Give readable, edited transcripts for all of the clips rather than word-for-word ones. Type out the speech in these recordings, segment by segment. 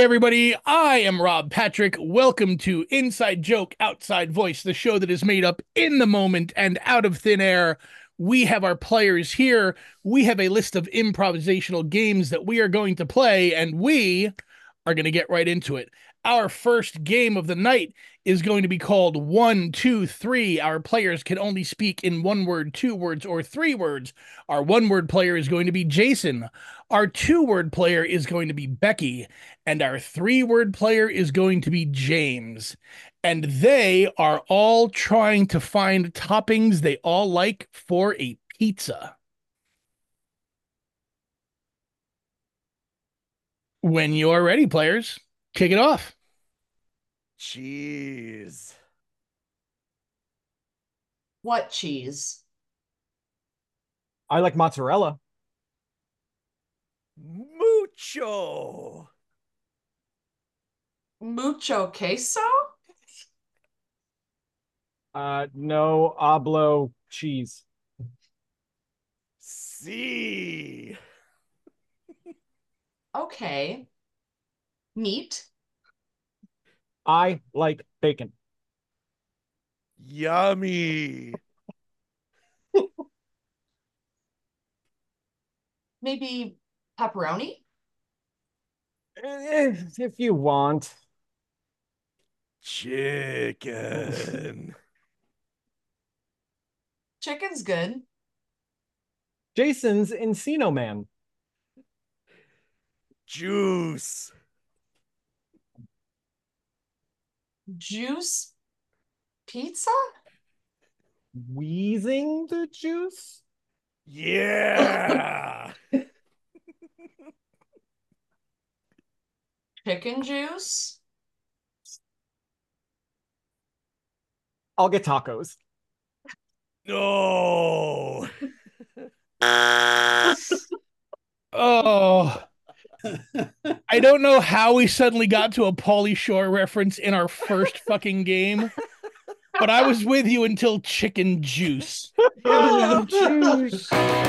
everybody. I am Rob Patrick. Welcome to Inside Joke, Outside Voice, the show that is made up in the moment and out of thin air. We have our players here. We have a list of improvisational games that we are going to play, and we are going to get right into it. Our first game of the night is going to be called 1, 2, 3. Our players can only speak in 1 word, 2 words, or 3 words. Our 1-word player is going to be Jason. Our 2-word player is going to be Becky. And our 3-word player is going to be James. And they are all trying to find toppings they all like for a pizza. When you're ready, players, kick it off. Cheese. What cheese? I like mozzarella. Mucho. Mucho queso? No hablo cheese. C. Okay. Meat? I like bacon. Yummy. Maybe pepperoni? If you want. Chicken. Chicken's good. Jason's Encino Man. Juice. Juice pizza? Wheezing the juice? Yeah. Chicken juice? I'll get tacos. No. Oh, I don't know how we suddenly got to a Pauly Shore reference in our first fucking game, but I was with you until chicken juice. Juice.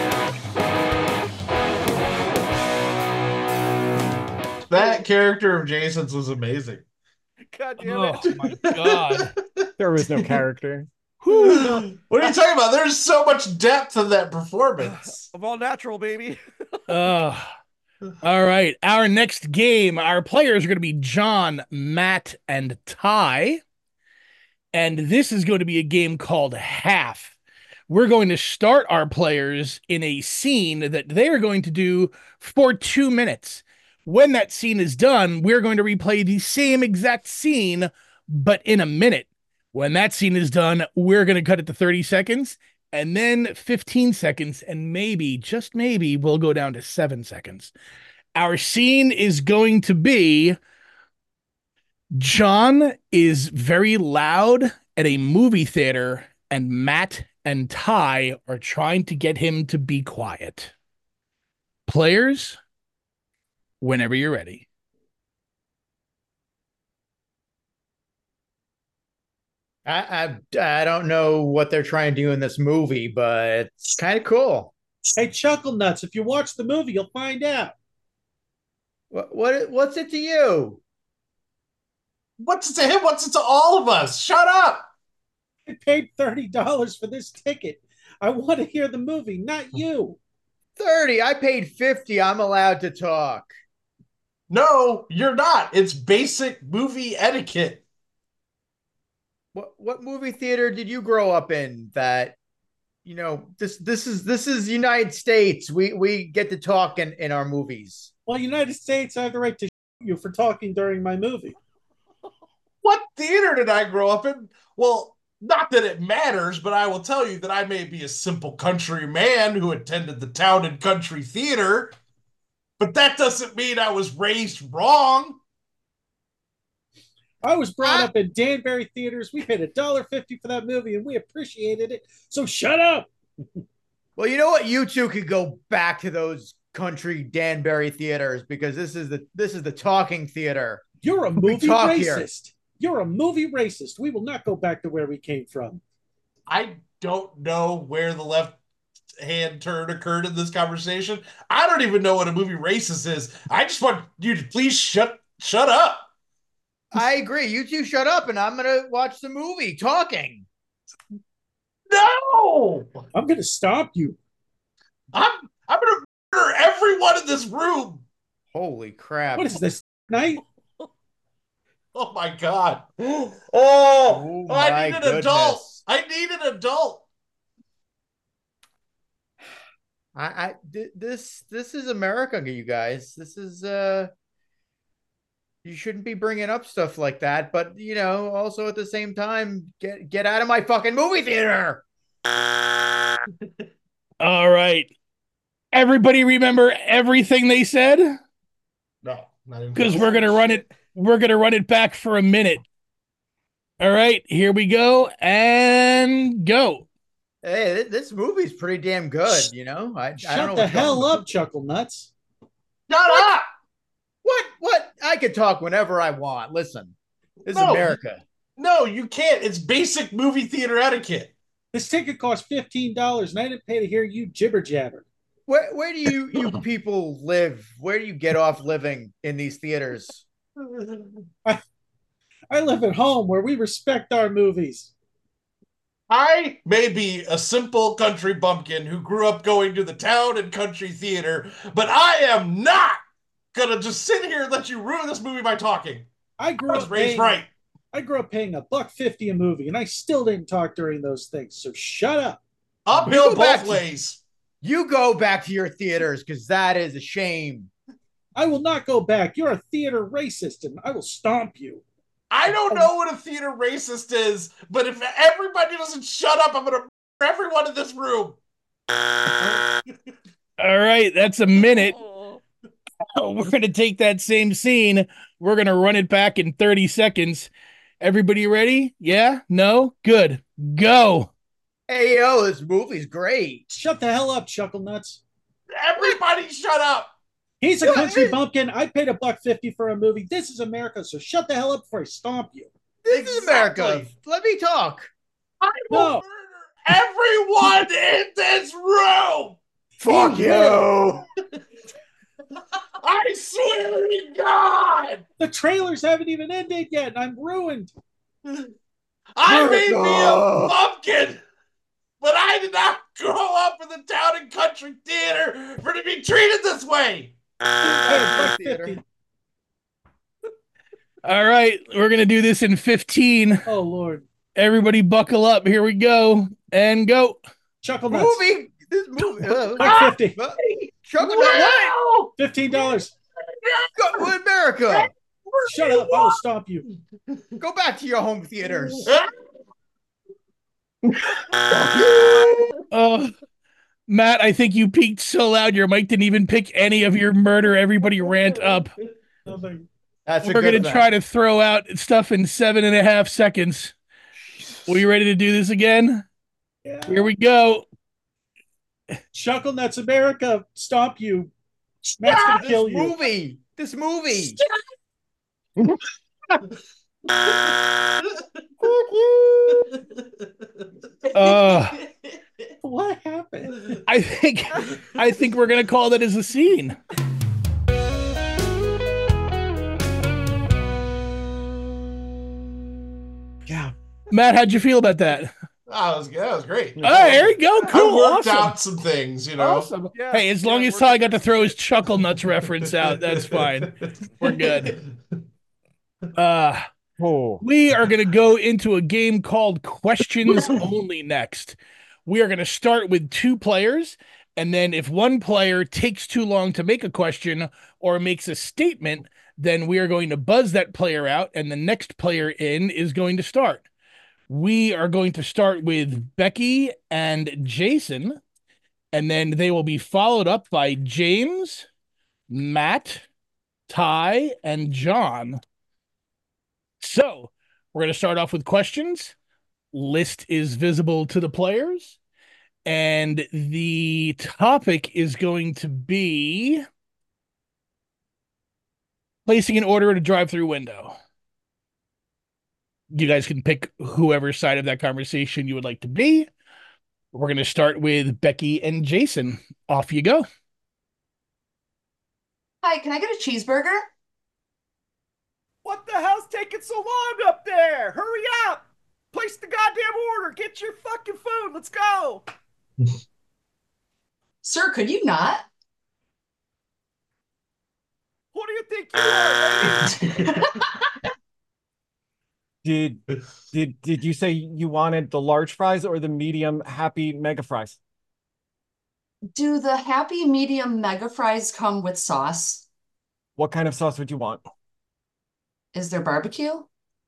That character of Jason's was amazing. God damn Oh it. my God. There was no character. What are you talking about? There's so much depth in that performance. I'm all natural, baby. All right. Our next game, our players are going to be John, Matt, and Ty. And this is going to be a game called Half. We're going to start our players in a scene that they are going to do for 2 minutes. When that scene is done, we're going to replay the same exact scene, but in a minute. When that scene is done, we're going to cut it to 30 seconds and then 15 seconds, and maybe, just maybe, we'll go down to 7 seconds. Our scene is going to be John is very loud at a movie theater, and Matt and Ty are trying to get him to be quiet. Players, whenever you're ready. I don't know what they're trying to do in this movie, but it's kind of cool. Hey, Chuckle Nuts, if you watch the movie, you'll find out. What's it to you? What's it to him? What's it to all of us? Shut up. I paid $30 for this ticket. I want to hear the movie, not you. 30. I paid 50. I'm allowed to talk. No, you're not. It's basic movie etiquette. What movie theater did you grow up in that this is United States. We get to talk in our movies. Well, United States, I have the right to shoot you for talking during my movie. What theater did I grow up in? Well, not that it matters, but I will tell you that I may be a simple country man who attended the Town and Country Theater, but that doesn't mean I was raised wrong. I was brought up in Danbury theaters. We paid $1.50 for that movie, and we appreciated it. So shut up. Well, you know what? You two could go back to those country Danbury theaters because this is the talking theater. You're a movie racist. Here. You're a movie racist. We will not go back to where we came from. I don't know where the left hand turn occurred in this conversation. I don't even know what a movie racist is. I just want you to please shut Shut up. I agree. You two shut up, and I'm gonna watch the movie talking. No. I'm gonna stomp you. I'm gonna murder everyone in this room. Holy crap! What is this night? Oh my god. Oh, Oh I my need an goodness. adult. I need an adult. This is America, you guys. This is you shouldn't be bringing up stuff like that, but also at the same time, get out of my fucking movie theater. All right. Everybody remember everything they said? No, not even Because close. we're gonna run it. We're gonna run it back for a minute. All right, here we go and go. Hey, this movie's pretty damn good. I don't know Shut what the you're hell talking up, Chuckle Nuts. Shut up. What? I could talk whenever I want. Listen, this is No. America. No, you can't. It's basic movie theater etiquette. This ticket cost $15, and I didn't pay to hear you jibber jabber. Where do you people live? Where do you get off living in these theaters? I live at home where we respect our movies. I may be a simple country bumpkin who grew up going to the town and country theater, but I am not gonna just sit here and let you ruin this movie by talking. I I grew was up raised paying, right. I grew up paying $1.50 a movie, and I still didn't talk during those things. So shut up. Uphill Go back both to- ways. You go back to your theaters because that is a shame. I will not go back. You're a theater racist, and I will stomp you. I don't know what a theater racist is, but if everybody doesn't shut up, I'm gonna murder everyone in this room. All right, that's a minute. We're gonna take that same scene. We're gonna run it back in 30 seconds. Everybody ready? Yeah? No? Good. Go. Hey, yo, this movie's great. Shut the hell up, Chuckle Nuts. Everybody shut up. He's a What? country bumpkin. I paid $1.50 for a movie. This is America, so shut the hell up before I stomp you. This is America. Exactly. Let me talk. I will No. murder everyone in this room. Fuck you. I swear to God. The trailers haven't even ended yet, and I'm ruined. I may be a America. pumpkin, but I did not grow up in the town and country theater for to be treated this way. Hey, theater. $1.50. All right, we're gonna do this in 15. Oh Lord, Everybody buckle up. Here we go. And go. Chuckle Nuts. Movie. This movie. $1.50. Chuckle what? $15. Go America. Shut up. I will stomp you. Go back to your home theaters. Oh, Matt, I think you peaked so loud your mic didn't even pick any of your murder everybody rant up. Nothing. That's We're gonna try to throw out stuff in 7.5 seconds. Are you ready to do this again? Yeah. Here we go. Chuckle Nuts America, stomp you. Matt's gonna This kill you. movie. This movie. What happened? I think we're gonna call that as a scene. Yeah. Matt, how'd you feel about that? That was good. That was great. Oh, there we go. Cool. I worked Awesome. out some things, you know. Awesome. Hey, as long as Ty got to throw his Chuckle Nuts reference out, that's fine. We're good. Oh. We are going to go into a game called Questions Only next. We are going to start with 2 players, and then if one player takes too long to make a question or makes a statement, then we are going to buzz that player out, and the next player in is going to start. We are going to start with Becky and Jason, and then they will be followed up by James, Matt, Ty, and John. So we're going to start off with questions. List is visible to the players, and the topic is going to be placing an order at a drive-through window. You guys can pick whoever side of that conversation you would like to be. We're going to start with Becky and Jason. Off you go. Hi, can I get a cheeseburger? What the hell's taking so long up there? Hurry up! Place the goddamn order. Get your fucking food. Let's go. Sir, could you not? Who do you think you are, lady? Did you say you wanted the large fries or the medium happy mega fries? Do the happy medium mega fries come with sauce? What kind of sauce would you want? Is there barbecue?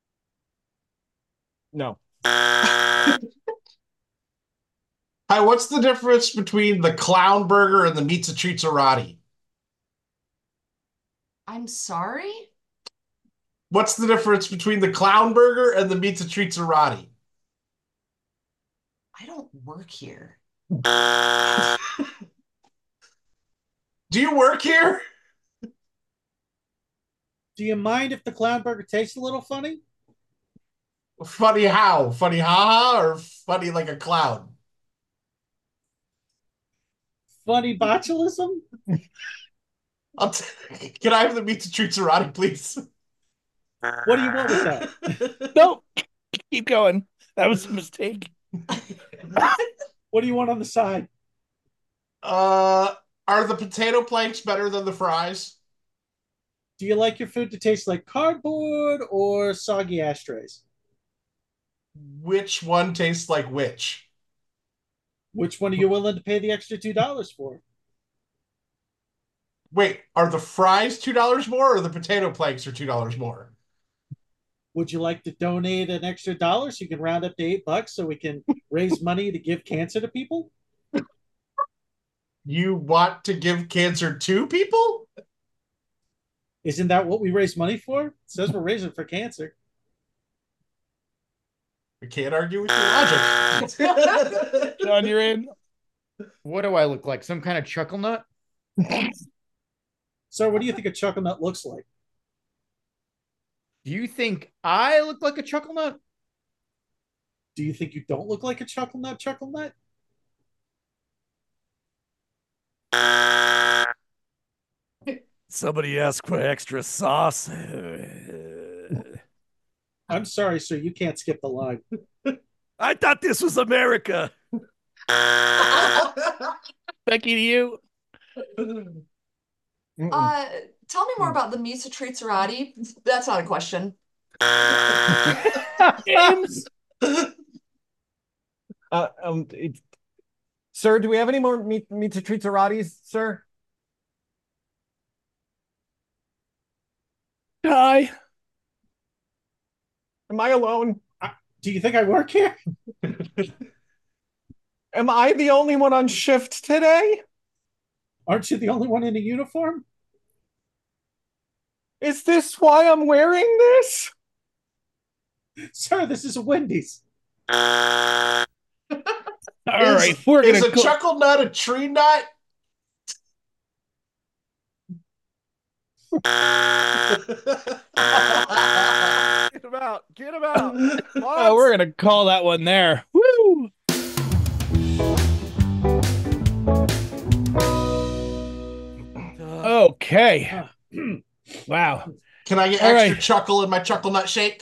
No. Hi, what's the difference between the clown burger and the Pizza Trizzarati? I'm sorry? What's the difference between the clown burger and the Pizza Trizzarati? I don't work here. Do you work here? Do you mind if the clown burger tastes a little funny? Funny how? Funny haha or funny like a clown? Funny botulism? Can I have the Pizza Trizzarati, please? What do you want with that? Nope. Keep going. That was a mistake. What do you want on the side? Are the potato planks better than the fries? Do you like your food to taste like cardboard or soggy ashtrays? Which one tastes like which? Which one are you willing to pay the extra $2 for? Wait, are the fries $2 more or the potato planks are $2 more? Would you like to donate an extra dollar so you can round up to $8 so we can raise money to give cancer to people? You want to give cancer to people? Isn't that what we raise money for? It says we're raising for cancer. We can't argue with your logic. John, you're in. What do I look like? Some kind of chuckle nut? So, what do you think a chuckle nut looks like? Do you think I look like a chuckle nut? Do you think you don't look like a chuckle nut? Chuckle nut? Somebody asked for extra sauce. I'm sorry, sir. You can't skip the line. I thought this was America. Becky, to you. Tell me more about the Misa Trizzarati. That's not a question. James. Sir, do we have any more Pizza Trizzaratis, sir? Hi. Am I alone? Do you think I work here? Am I the only one on shift today? Aren't you the only one in a uniform? Is this why I'm wearing this? Sir, this is a Wendy's. All right, we're Is gonna a chuckle nut a tree nut? Get him out. Get him out. Oh, we're gonna call that one there. Woo! Okay. Wow. Can I get All extra right. chuckle in my chuckle nut shake?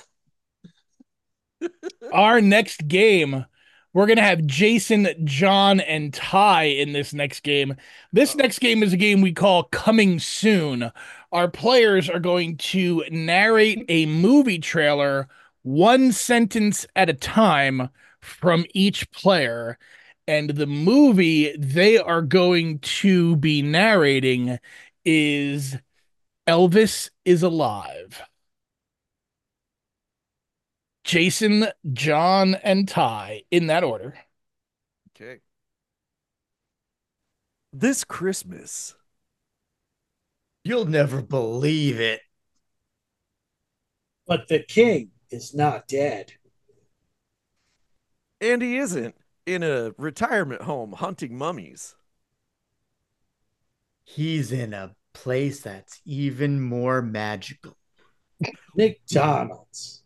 Our next game, we're going to have Jason, John, and Ty in this next game. This next game is a game we call Coming Soon. Our players are going to narrate a movie trailer one sentence at a time from each player. And the movie they are going to be narrating is Elvis is Alive. Jason, John, and Ty in that order. Okay. This Christmas, You'll never believe it. But the king is not dead. and he isn't in a retirement home hunting mummies. He's in a place that's even more magical. McDonald's.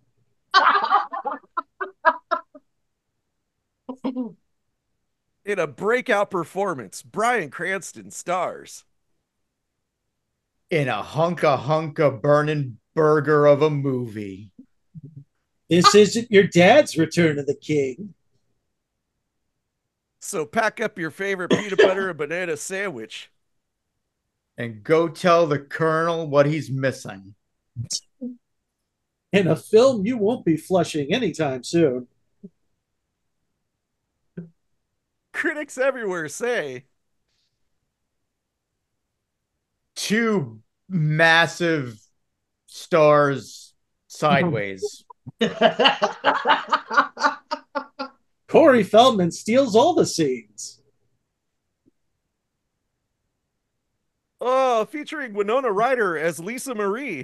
In a breakout performance, Bryan Cranston stars. In a hunka burning burger of a movie. This isn't your dad's Return of the King. So pack up your favorite peanut butter and banana sandwich. And go tell the Colonel what he's missing. In a film you won't be flushing anytime soon. Critics everywhere say Two massive stars sideways. Corey Feldman steals all the scenes. Oh, featuring Winona Ryder as Lisa Marie.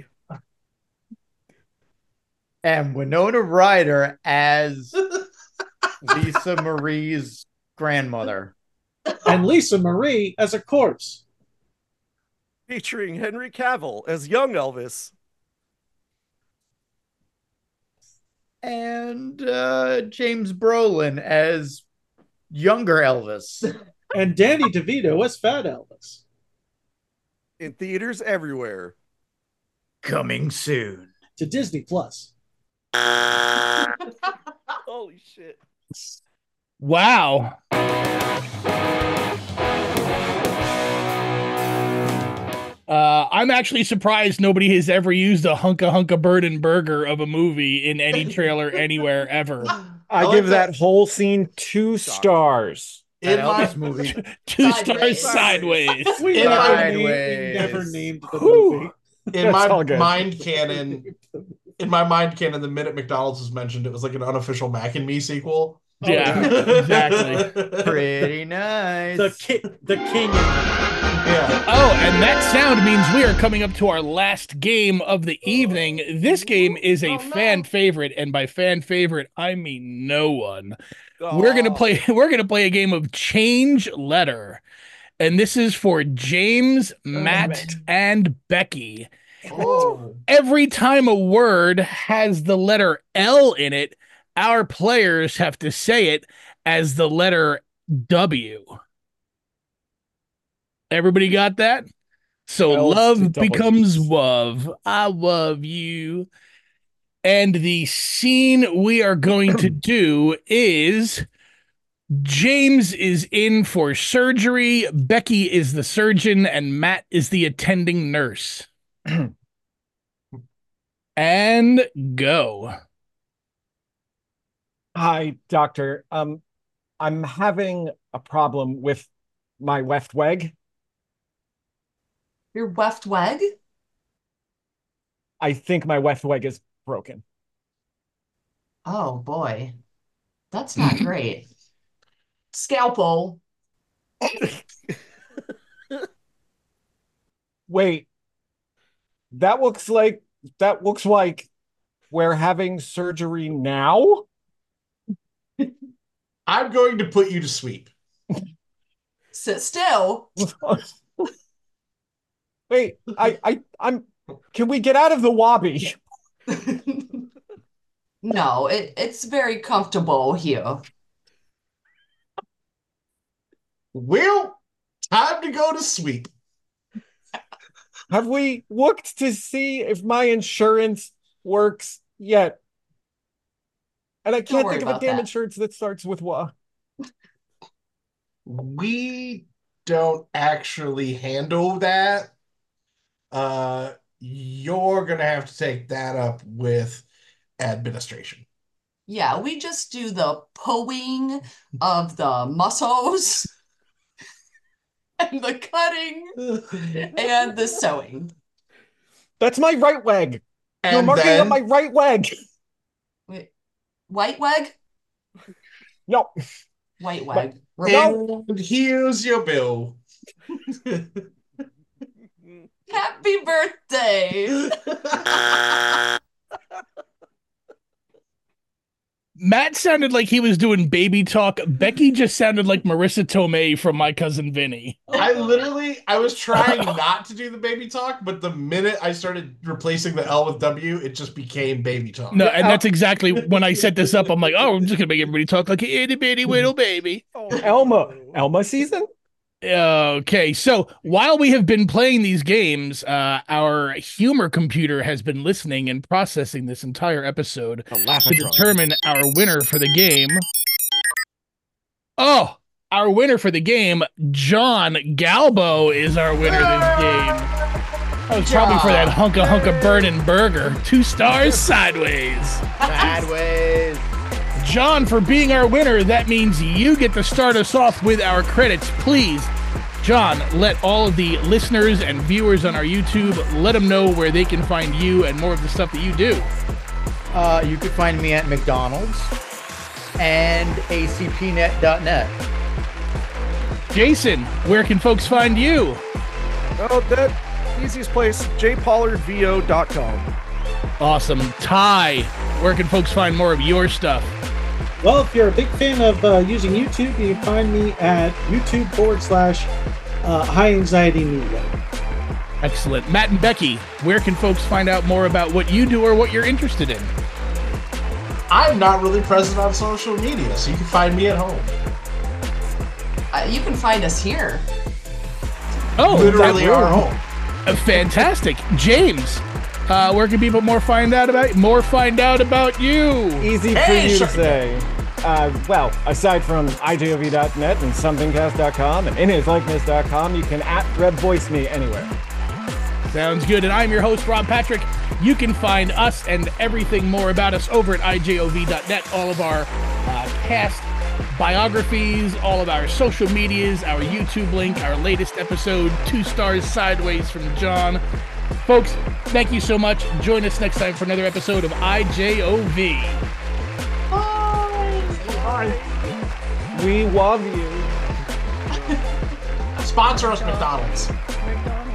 And Winona Ryder as Lisa Marie's grandmother. And Lisa Marie as a corpse. Featuring Henry Cavill as young Elvis. And James Brolin as younger Elvis. And Danny DeVito as Fat Elvis. In theaters everywhere. Coming soon to Disney Plus. Holy shit. Wow. I'm actually surprised nobody has ever used a hunka burden burger of a movie in any trailer anywhere ever. I give that whole scene 2 stars. In Elvis my movie. 2 Sideways. stars sideways. We In my- never named the Whew. movie. in That's all my good. mind canon, the minute McDonald's was mentioned, it was like an unofficial Mac and Me sequel. Yeah, exactly. Pretty nice. The king. Yeah. Oh, and that sound means we are coming up to our last game of the evening. This game is a Oh, no. fan favorite, and by fan favorite, I mean no one. Oh. We're gonna play a game of Change Letter. And this is for James, Matt, and Becky. Oh. Every time a word has the letter L in it, our players have to say it as the letter W. Everybody got that? So L's to love W's. becomes love. I love you. And the scene we are going to do is James is in for surgery, Becky is the surgeon, and Matt is the attending nurse. And go. Hi, doctor. I'm having a problem with my left leg. Your left leg? I think my left leg is broken. Oh boy. That's not great. Scalpel. Wait, that looks like we're having surgery now? I'm going to put you to sleep. Sit still. Wait, I'm can we get out of the lobby? No, it's very comfortable here. Well, time to go to sleep. Have we looked to see if my insurance works yet? And I can't worry think of a about damn that. insurance that starts with WA. We don't actually handle that. You're gonna have to take that up with administration. Yeah, we just do the pulling of the muscles and the cutting and the sewing. That's my right leg. You're And marking then up my right leg. Wait, white leg? No. White leg. and here's your bill. Happy birthday. Matt sounded like he was doing baby talk. Becky just sounded like Marissa Tomei from My Cousin Vinny. I was trying not to do the baby talk, but the minute I started replacing the L with W, it just became baby talk. No, and that's exactly when I set this up. I'm like, oh, I'm just gonna make everybody talk like an itty bitty little baby. Elma season? Okay, so while we have been playing these games, our humor computer has been listening and processing this entire episode to determine our winner for the game. Oh, our winner for the game, John Galbo, is our winner this game. That was probably for that hunka burning burger. 2 stars sideways. Sideways. John, for being our winner, that means you get to start us off with our credits. Please, John, let all of the listeners and viewers on our YouTube, let them know where they can find you and more of the stuff that you do. You can find me at McDonald's and acpnet.net. Jason, where can folks find you? Oh, that easiest place, jpollardvo.com. Awesome. Ty, where can folks find more of your stuff? Well, if you're a big fan of using YouTube, you can find me at YouTube.com/High Anxiety Media. Excellent. Matt and Becky, where can folks find out more about what you do or what you're interested in? I'm not really present on social media, so you can find me at home. You can find us here. Oh, Literally our home. Fantastic. James, where can people find out about you? Easy for you to say. Well, aside from ijov.net and somethingcast.com and inhislikeness.com, you can @RebVoice me anywhere. Sounds good. And I'm your host, Rob Patrick. You can find us and everything more about us over at ijov.net. All of our cast biographies, all of our social medias, our YouTube link, our latest episode, 2 stars sideways from John. Folks, thank you so much. Join us next time for another episode of IJOV. Bye. We love you. Sponsor us, McDonald's. McDonald's.